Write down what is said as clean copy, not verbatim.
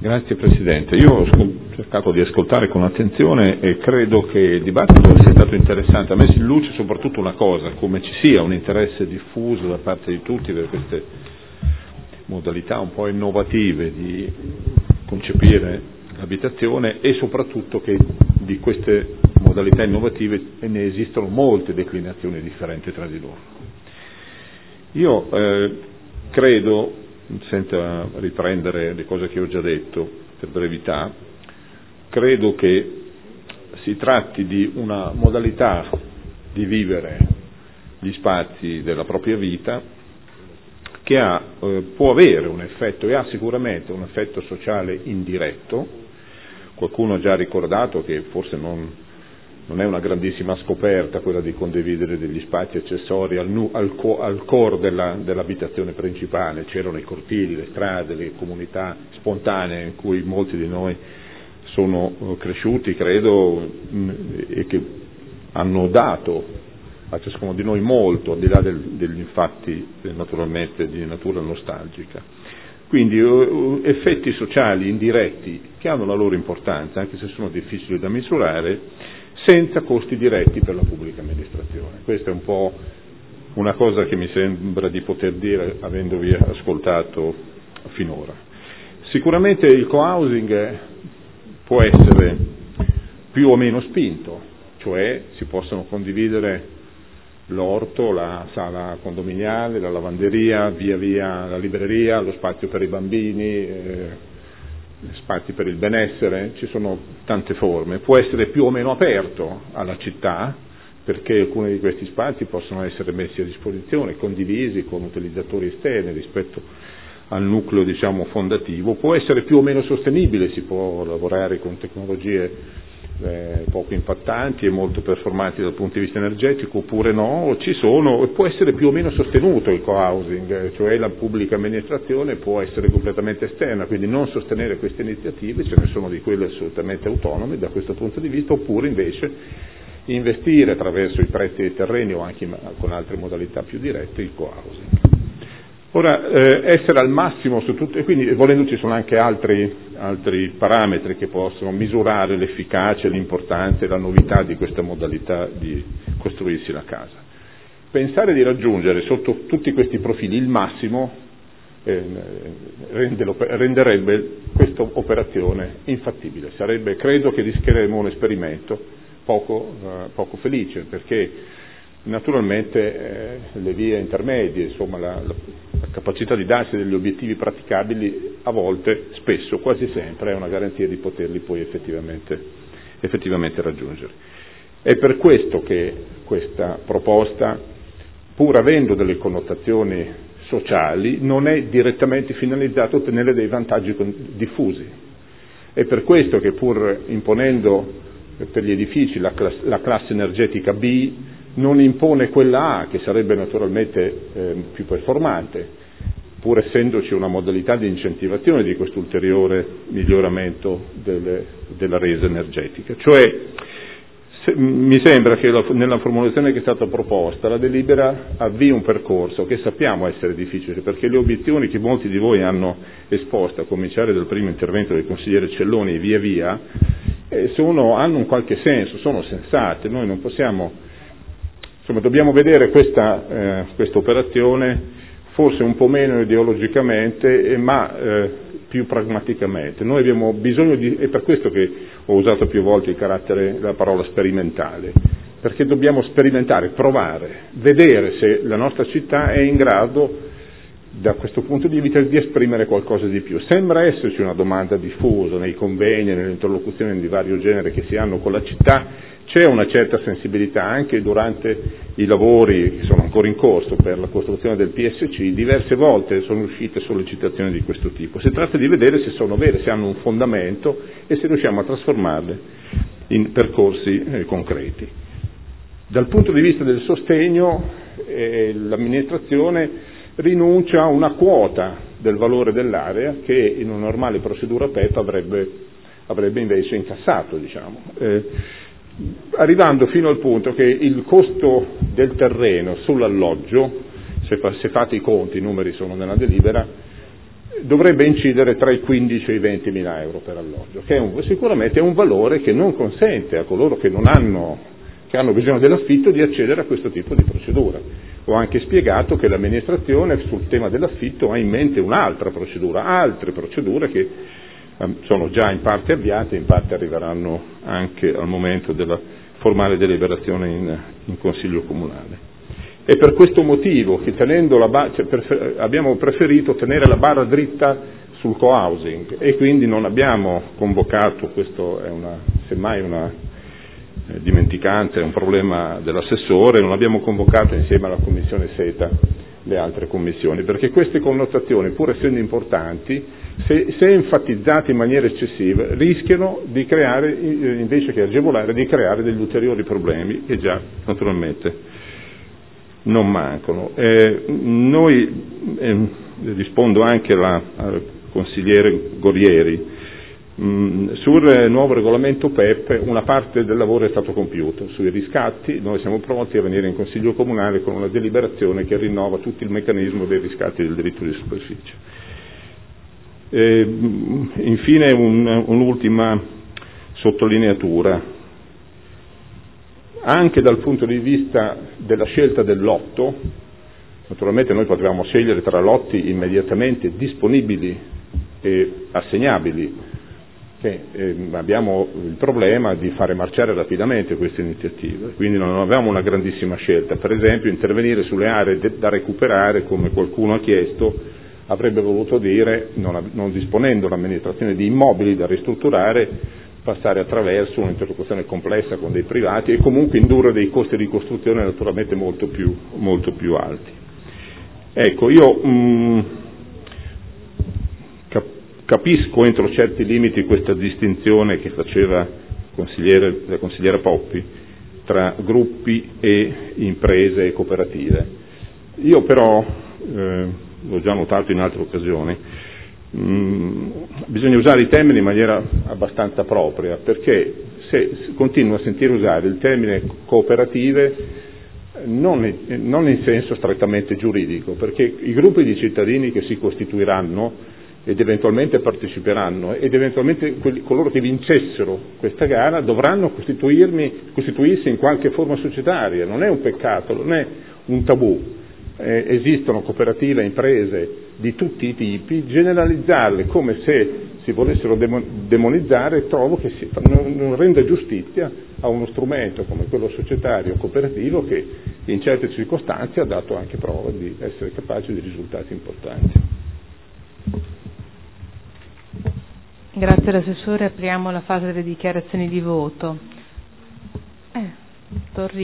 Grazie Presidente. Io ho cercato di ascoltare con attenzione e credo che il dibattito sia stato interessante. Ha messo in luce soprattutto una cosa, come ci sia un interesse diffuso da parte di tutti per queste modalità un po' innovative di concepire l'abitazione e soprattutto che di queste modalità innovative ne esistono molte declinazioni differenti tra di loro. Io credo, senza riprendere le cose che ho già detto per brevità, credo che si tratti di una modalità di vivere gli spazi della propria vita che può avere un effetto e ha sicuramente un effetto sociale indiretto. Qualcuno ha già ricordato che forse non è una grandissima scoperta quella di condividere degli spazi accessori al core dell'abitazione principale. C'erano i cortili, le strade, le comunità spontanee in cui molti di noi sono cresciuti, credo, e che hanno dato a ciascuno di noi molto, al di là degli fatti naturalmente di natura nostalgica. Quindi effetti sociali indiretti che hanno la loro importanza, anche se sono difficili da misurare, senza costi diretti per la pubblica amministrazione. Questa è un po' una cosa che mi sembra di poter dire avendovi ascoltato finora. Sicuramente il co-housing può essere più o meno spinto, cioè si possono condividere l'orto, la sala condominiale, la lavanderia, via via la libreria, lo spazio per i bambini, spazi per il benessere, ci sono tante forme. Può essere più o meno aperto alla città, perché alcuni di questi spazi possono essere messi a disposizione, condivisi con utilizzatori esterni rispetto al nucleo, diciamo, fondativo. Può essere più o meno sostenibile, si può lavorare con tecnologie poco impattanti e molto performanti dal punto di vista energetico, oppure no, ci sono, può essere più o meno sostenuto il co-housing, cioè la pubblica amministrazione può essere completamente esterna, quindi non sostenere queste iniziative, ce ne sono di quelle assolutamente autonome da questo punto di vista, oppure invece investire attraverso i prezzi dei terreni o anche con altre modalità più dirette il co-housing. Ora, essere al massimo su tutto, e quindi volendo ci sono anche altri parametri che possono misurare l'efficacia, l'importanza e la novità di questa modalità di costruirsi la casa. Pensare di raggiungere sotto tutti questi profili il massimo renderebbe questa operazione infattibile. Credo che rischieremo un esperimento poco felice, perché naturalmente le vie intermedie, insomma la capacità di darsi degli obiettivi praticabili a volte, spesso, quasi sempre è una garanzia di poterli poi effettivamente raggiungere. È per questo che questa proposta, pur avendo delle connotazioni sociali, non è direttamente finalizzata a ottenere dei vantaggi diffusi. È per questo che, pur imponendo per gli edifici la classe energetica B, non impone quella A, che sarebbe naturalmente più performante, pur essendoci una modalità di incentivazione di questo ulteriore miglioramento della resa energetica. Cioè, mi sembra che nella formulazione che è stata proposta la delibera avvii un percorso che sappiamo essere difficile, perché le obiezioni che molti di voi hanno esposto, a cominciare dal primo intervento del consigliere Celloni e via via, hanno un qualche senso, sono sensate. Noi non possiamo, dobbiamo vedere questa operazione forse un po' meno ideologicamente, ma più pragmaticamente. Noi abbiamo bisogno è per questo che ho usato più volte la parola sperimentale, perché dobbiamo sperimentare, provare, vedere se la nostra città è in grado, da questo punto di vista, di esprimere qualcosa di più. Sembra esserci una domanda diffusa nei convegni, nelle interlocuzioni di vario genere che si hanno con la città. C'è una certa sensibilità anche durante i lavori che sono ancora in corso per la costruzione del PSC, diverse volte sono uscite sollecitazioni di questo tipo. Si tratta di vedere se sono vere, se hanno un fondamento e se riusciamo a trasformarle in percorsi concreti. Dal punto di vista del sostegno, l'amministrazione rinuncia a una quota del valore dell'area che in una normale procedura PEP avrebbe invece incassato, arrivando fino al punto che il costo del terreno sull'alloggio, se fate i conti, i numeri sono nella delibera, dovrebbe incidere tra i 15 e i 20 mila euro per alloggio, che sicuramente è un valore che non consente a coloro che hanno bisogno dell'affitto di accedere a questo tipo di procedura. Ho anche spiegato che l'amministrazione sul tema dell'affitto ha in mente un'altra procedura, altre procedure che sono già in parte avviate, in parte arriveranno anche al momento della formale deliberazione in Consiglio Comunale. È per questo motivo che abbiamo preferito tenere la barra dritta sul co-housing e quindi non abbiamo convocato, questo è semmai una dimenticanza, è un problema dell'assessore, non abbiamo convocato insieme alla Commissione SETA le altre commissioni, perché queste connotazioni, pur essendo importanti, se enfatizzate in maniera eccessiva, rischiano di creare, invece che agevolare, di creare degli ulteriori problemi che già naturalmente non mancano. Rispondo anche al consigliere Gorieri. Sul nuovo regolamento PEP una parte del lavoro è stato compiuto, sui riscatti noi siamo pronti a venire in Consiglio Comunale con una deliberazione che rinnova tutto il meccanismo dei riscatti del diritto di superficie. Infine un'ultima sottolineatura. Anche dal punto di vista della scelta del lotto, naturalmente noi potevamo scegliere tra lotti immediatamente disponibili e assegnabili, abbiamo il problema di fare marciare rapidamente queste iniziative, quindi non avevamo una grandissima scelta. Per esempio intervenire sulle aree da recuperare, come qualcuno ha chiesto, avrebbe voluto dire, non disponendo l'amministrazione di immobili da ristrutturare, passare attraverso un'interlocuzione complessa con dei privati e comunque indurre dei costi di costruzione naturalmente molto più alti. Ecco, io capisco entro certi limiti questa distinzione che faceva la consigliera Poppi tra gruppi e imprese e cooperative. Io però, l'ho già notato in altre occasioni, bisogna usare i termini in maniera abbastanza propria, perché se continuo a sentire usare il termine cooperative non in senso strettamente giuridico, perché i gruppi di cittadini che si costituiranno ed eventualmente parteciperanno ed eventualmente coloro che vincessero questa gara dovranno costituirsi in qualche forma societaria. Non è un peccato, non è un tabù. Esistono cooperative e imprese di tutti i tipi, generalizzarle come se si volessero demonizzare trovo che non renda giustizia a uno strumento come quello societario cooperativo che in certe circostanze ha dato anche prova di essere capace di risultati importanti. Grazie all'assessore, apriamo la fase delle dichiarazioni di voto.